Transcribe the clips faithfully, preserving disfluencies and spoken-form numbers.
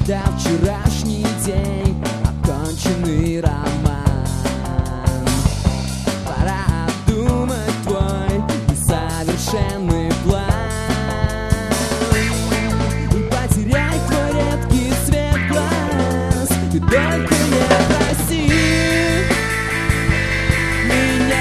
когда вчерашний день оконченный роман. Пора обдумать твой несовершенный план и потерять твой редкий цвет глаз. Ты только не проси меня.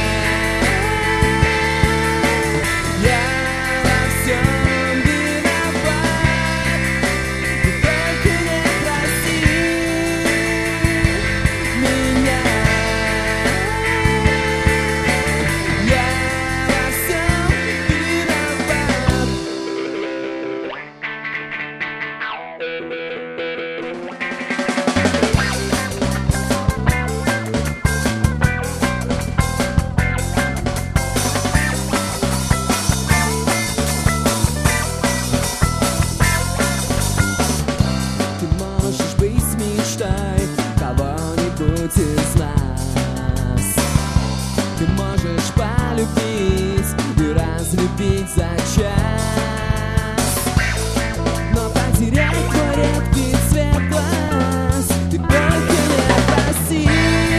Из нас ты можешь полюбить и разлюбить за час, но потерять твой редкий цвет глаз. Ты только не проси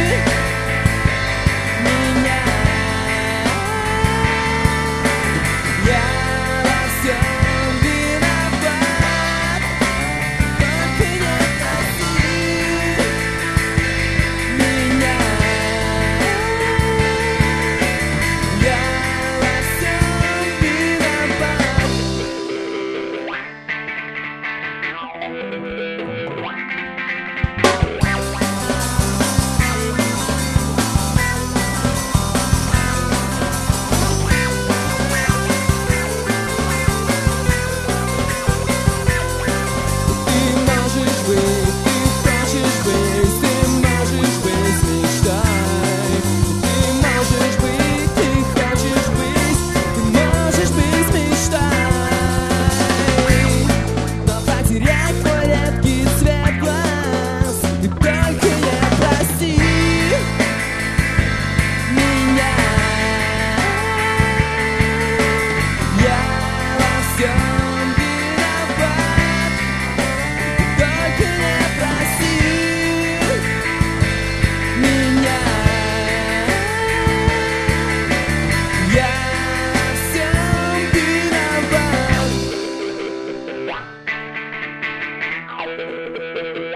меня. Я во всем виноват. Только не проси. Thank you.